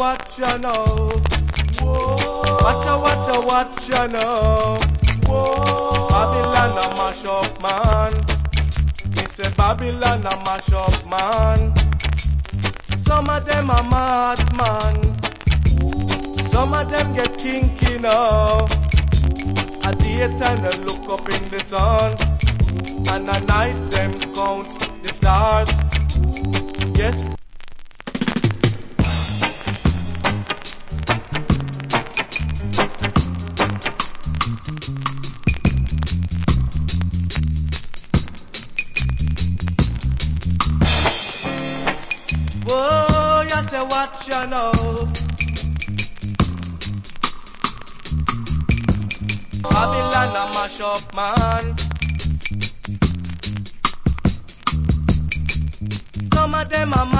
watch ya know. Watch ya know. Babylon a mash up man. Me say Babylon a mash up man. Some of them are mad man. Some of them get kinky now. At the time they look up in the sun, and at night them count the stars. Yes. Whoa, you say watch ya know. Babylon a mash up man. Some of them are